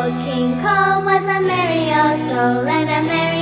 old King Cole was a merry old soul, and a merry